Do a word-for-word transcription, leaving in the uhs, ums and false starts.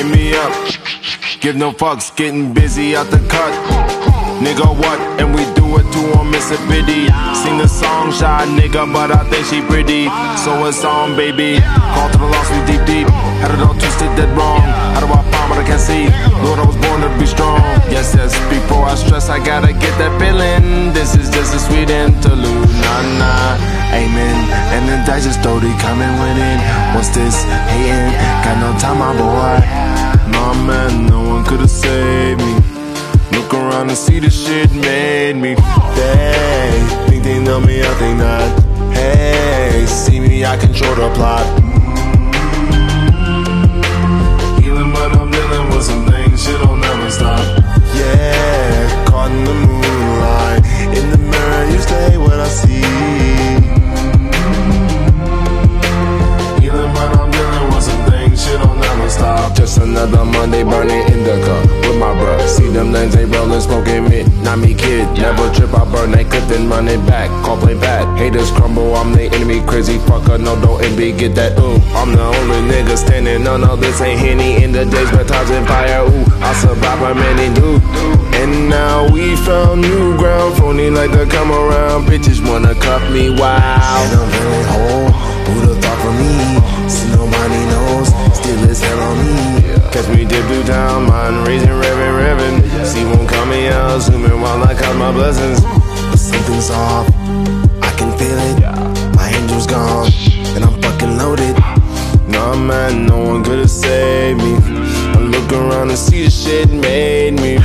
hit me up. Give no fucks, getting busy out the cut. Nigga, what? And we do it to her, Miss a Biddy. Sing the song, shy nigga, but I think she pretty. So it's on, baby. Call to the lost, we deep, deep. Had it all twisted, dead wrong. How do I find what I can't see? Lord, I was born to be strong. Yes, yes, before I stress, I gotta get that feeling. This is just a sweet interlude, nah, nah. Amen. And the dice is slowly coming with it. What's this? Hating? Got no time, my boy. Nah, man, no one could've saved me. Look around and see the shit made me. They think they know me, I think not. Hey, see me, I control the plot. Healing, but I'm dealing with some things, shit will never stop. Yeah, caught in the moonlight. In the mirror, you stay what I see. Healing, but I'm dealing with some things, shit will never stop. Just another Monday burning indica with my bruh. See them lanes, they rollin', smoking mid. Not me, kid. Never trip, I burn, they could then run it back. Call play bad. Haters crumble, I'm the enemy. Crazy fucker, no, don't envy. Get that, ooh. I'm the only nigga standing. No, no, this ain't Henny. In the days, baptizing fire, ooh. I survive my many do. And now we found new ground. Phony like to come around. Bitches wanna cuff me, wow. And I'm feeling whole. Who'da thought for me? See, nobody knows. Still is hell on me. Catch me dip through town, mind raising, revving, revving. See won't call me out, zooming while I count my blessings. But something's off, I can feel it. My angel's gone, and I'm fucking loaded. Nah, man, no one could've saved me. I look around and see the shit made me.